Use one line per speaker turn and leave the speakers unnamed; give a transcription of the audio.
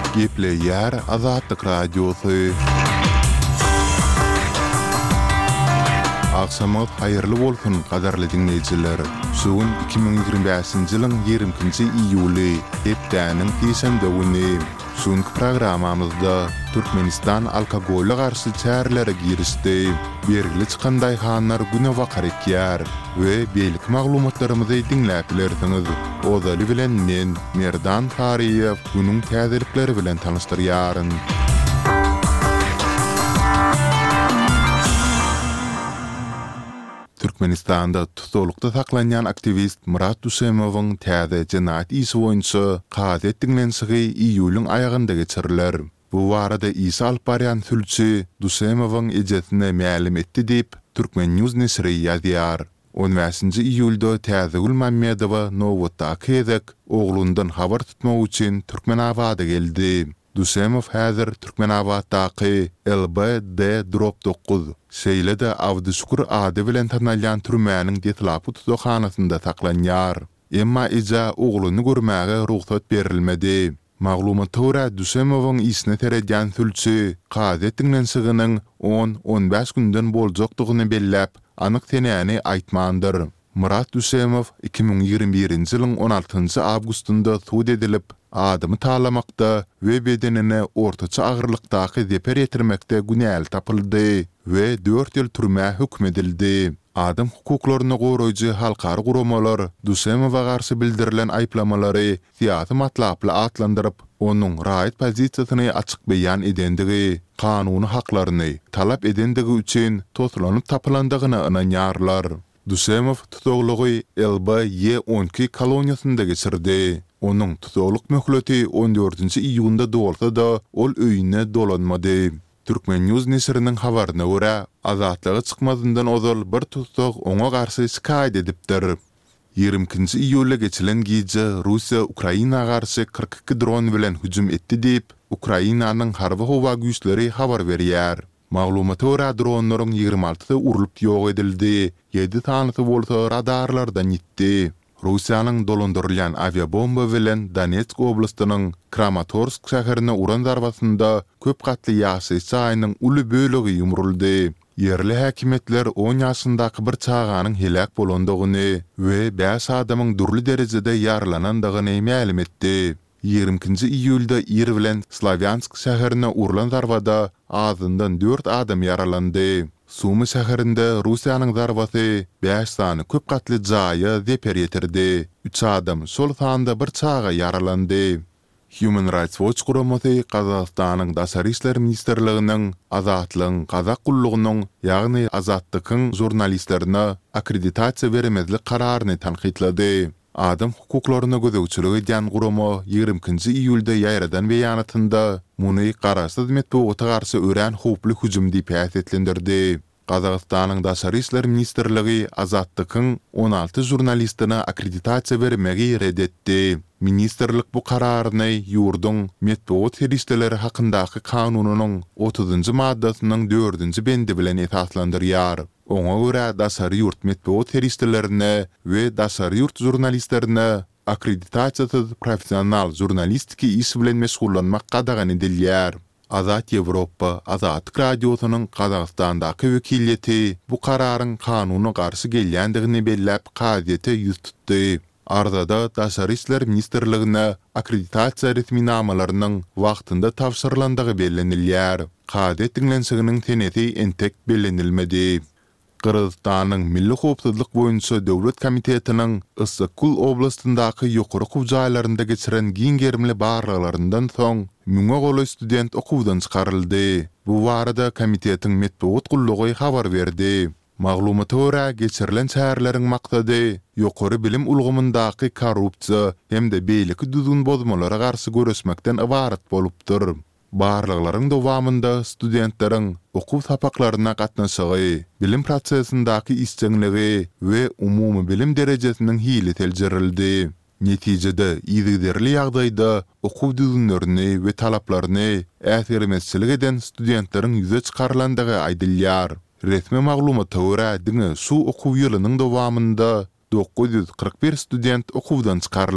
Geple yer Azadlık Radyosu. Akşamot hayırlı bolsun qadarly dinleyijiler. Sugun 2025-nji ýylyň 20-nji iýuly, hepdäniň diýsende güni. Şonky programamyzda Türkmenistan alkogolle garşy çärelere girişdi. Bergili çykanday hanlar güne wakar ekýär we beýlik maglumatlarymyzy dinläp bilersiňiz. Ozaly bilen men Merdan Tariýew günüň täzelikleri bilen tanışdyrýaryn. Türkmenistan'da tutulukda saklanyan aktivist Murat Dusemowyň täze jinayet isi boýunça qad etdiňlenşigi iýulyň ayagynda geçiriler. Bu barada isi alyp barýan sülçi Dusemowyň ejesine mälim etdi diýip Türkmen News nesri ýazýar. 15-nji iýulda täze Gulmammedowa Nowotda kezek oglundan habar tutmak üçin Türkmenabada geldi. Dusemow häzir Türkmenabaddaky LBD Drop 9 Şeýlede Awdyşukur ady bilen tanalýan türmäniň detlapy tutaqhanasynda saklanýar. Emma eja ogluny görmäge ruhsat berilmedi. Maglumata görä Dusemowyň isine teredýän sülçi qad etdiňlenşiginiň 10-15 günden boljakdygyny belläp anyk tenäni aýtmandyr. Murat Dusemow 2021-nji ýylyň 16-njy awgustunda tuğ edilip adamy talamakda we bedenine ortaça agyrlykdaky zeper ýetirmekde günäl tapyldy we 4 ýyl türme hükm edildi. Adam hukuklaryny goraýjy halkary guramalar Dusemowa garşy bildirilen aýplamalary siýasy matlaply atlandyryp, onuň raýat pozisiýasyny açyk beýan edendigi, kanuny haklaryny talap edendigi üçin toslanyp tapylandygyny ynanýarlar. Dusemow tutuglugy LBY-12 koloniýasynda geçirdi. Onuň tutukluk möhleti 14-nji iýunda dolsa da ol öýüne dolanmady. Türkmen News nesriniň habaryna görä, azatlygy çykmazyndan ozal bir tutuk oňa garşy şikaýet edipdir. 20-nji iýulda geçilen gije Russiýa Ukraina garşy 42 dron bilen hüjüm etdi diýip Ukrainanyň harby howa güýçleri habar berýär. Maglumata görä dronlaryň 26-sy urulyp ýok edildi, 7 tanysy bolsa radarlardan gitdi. Russiýanyň dolandyrylýan aviabomba bilen Donetsk oblastynyň Kramatorsk şäherine uran zarbasynda köp gatly ýaşaýyş çaýynyň uly bölegi ýumruldy. Yerli häkimetler 10 ýaşyndaky bir çaganyň helak bolandygyny we 5 adamyň durly derejede ýaralanandygyny mälim etdi. 20-nji iýulda Ir bilen Slavyansk şäherine urulan zarbada azyndan 4 adam ýaralandy. Sumy şäherinde Russiýanyň zarbasy 5 sany köp gatly jaýy zeper ýetirdi. 3 adam şol sanda bir çaga ýaralandy. Human Rights Watch guramasy Kazakstanyň Daşary işler ministrliginiň azatlygyň Kazak gullugynyň, ýagny azatlygyň jurnalistlerine akkreditasiýa bermezlik kararyny tanqidlady. Adam hukuklaryna gözegçilik edýän gurama 20-nji iýulda ýaýradan beýanatynda muny garaşsyz metbuata garşy ören howply hüjüm diýip häsiýetlendirdi. Kazakstanyň Daşary işler ministrligi azatlygyň 16 jurnalistine akkreditasiýa bermegi reddetdi. Ministrlik bu kararyny ýurduň metbuat herişdeleri hakyndaky kanunynyň 30-njy maddasynyň 4-nji bendi bilen esaslandyrýar. Oňa görä Daşary ýurt metbuat herişdelerine we Daşary ýurt jurnalistlerine akkreditasiýasyz professional jurnalistiki iş bilen meşgullanmak gadagan edilýär. Azat Ýewropa, Azatlyk Radiosynyň Kazakstandaky wekilleti bu kararyň kanuny garşy gelýändigini belläp gazetede ýüz tutdy. Arzada Daşary işler ministrligine akkreditasiýa resminamalarynyň wagtynda tapşyrlandygy bellenilýär. Gazet dinlenşiginiň teneti entek bellenilmedi. Kırgızstanyň Milli Howpsuzlyk boýunça Döwlet Komitetiniň Issykul oblastyndaky ýokary okuw jaýlarynda geçiren giň gerimli barlylaryndan soň 1000 goly student okuwdan çykaryldy. Bu barada komitetiň metbuat gullugy habar berdi. Maglumata görä geçirilen çäreleriň maksady ýokary bilim ulgamyndaky korrupsiýa hem de beýleki düzgün bozmalara garşy göresmekden ibaret bolupdyr. Barlyklaryň dowamında studentleriň okuw sapaklaryna gatnaşygy, bilim prosesindaky isçenligi we umumy bilim derejesiniň hili teljerildi. Netijede ýygyderli ýagdaýda okuw düzgünlerini we talaplaryny äsirmezçilik eden studentleriň ýüze çykarlandygy aýdylýar. Resmi maglumata görä diňe şu okuw ýylynyň dowamında 941 student okuwdan çykaryldy.